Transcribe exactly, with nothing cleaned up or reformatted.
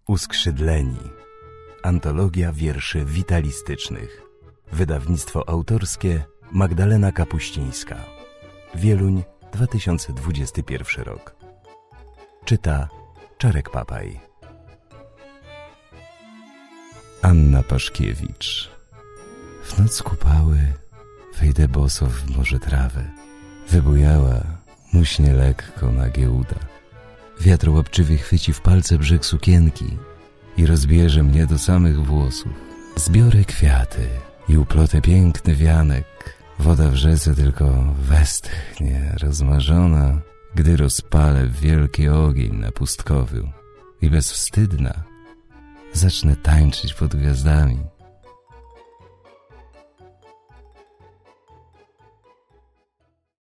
Uskrzydleni. Antologia wierszy witalistycznych. Wydawnictwo autorskie Magdalena Kapuścińska. Wieluń, dwa tysiące dwudziesty pierwszy rok. Czyta Czarek Papaj. Anna Paszkiewicz. W noc kupały wejdę boso w morze trawy. Wybujała, muśnie lekko na giełda. Wiatr łapczywie chwyci w palce brzeg sukienki i rozbierze mnie do samych włosów. Zbiorę kwiaty i uplotę piękny wianek. Woda w rzece tylko westchnie rozmarzona, gdy rozpalę wielki ogień na pustkowiu i bezwstydna zacznę tańczyć pod gwiazdami.